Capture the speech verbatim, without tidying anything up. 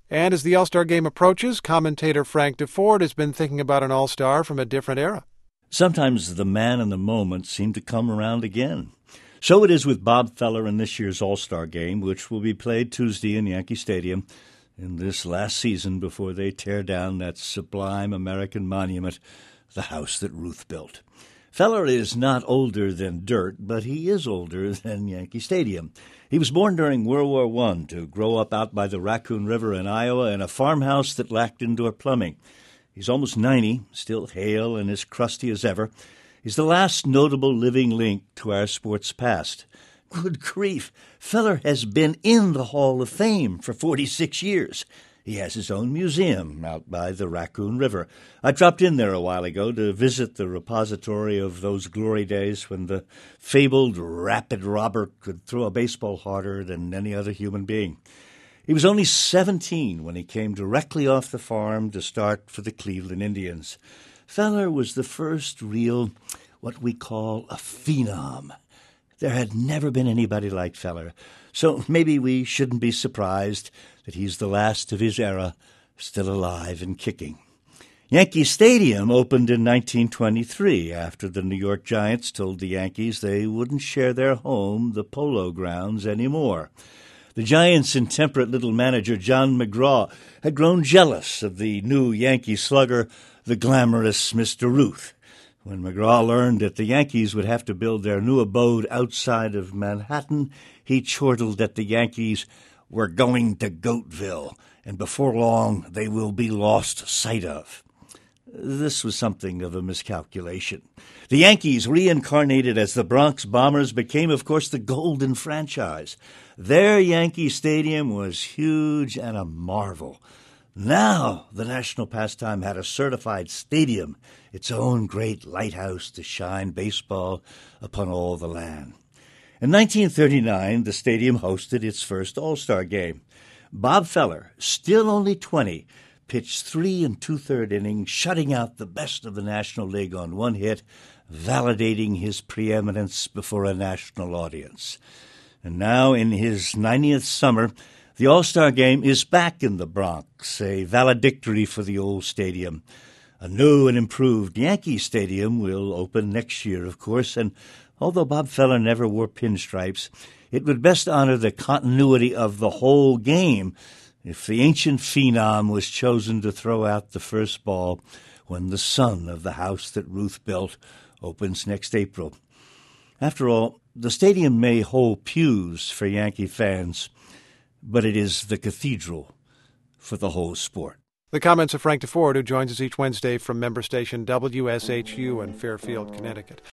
And as the All-Star Game approaches, commentator Frank Deford has been thinking about an All-Star from a different era. Sometimes the man and the moment seem to come around again. So it is with Bob Feller in this year's All-Star Game, which will be played Tuesday in Yankee Stadium in this last season before they tear down that sublime American monument, the house that Ruth built. Feller is not older than dirt, but he is older than Yankee Stadium. He was born during World War One to grow up out by the Raccoon River in Iowa in a farmhouse that lacked indoor plumbing. He's almost ninety, still hale and as crusty as ever. He's the last notable living link to our sports past. Good grief, Feller has been in the Hall of Fame for forty-six years. He has his own museum out by the Raccoon River. I dropped in there a while ago to visit the repository of those glory days when the fabled Rapid Robert could throw a baseball harder than any other human being. He was only seventeen when he came directly off the farm to start for the Cleveland Indians. Feller was the first real, what we call a phenom. There had never been anybody like Feller, so maybe we shouldn't be surprised that he's the last of his era, still alive and kicking. Yankee Stadium opened in nineteen twenty-three after the New York Giants told the Yankees they wouldn't share their home, the Polo Grounds, anymore. The Giants' intemperate little manager, John McGraw, had grown jealous of the new Yankee slugger, the glamorous Mister Ruth. When McGraw learned that the Yankees would have to build their new abode outside of Manhattan, he chortled that the Yankees were going to Goatville, and before long they will be lost sight of. This was something of a miscalculation. The Yankees, reincarnated as the Bronx Bombers, became, of course, the Golden Franchise. Their Yankee Stadium was huge and a marvel. Now the national pastime had a certified stadium, its own great lighthouse to shine baseball upon all the land. In nineteen thirty-nine, the stadium hosted its first All-Star Game. Bob Feller, still only twenty, pitched three and two-third innings, shutting out the best of the National League on one hit, validating his preeminence before a national audience. And now, in his ninetieth summer, the All-Star Game is back in the Bronx, a valedictory for the old stadium. A new and improved Yankee Stadium will open next year, of course, and although Bob Feller never wore pinstripes, it would best honor the continuity of the whole game if the ancient phenom was chosen to throw out the first ball when the son of the house that Ruth built opens next April. After all, the stadium may hold pews for Yankee fans, but it is the cathedral for the whole sport. The comments of Frank Deford, who joins us each Wednesday from member station W S H U in Fairfield, Connecticut.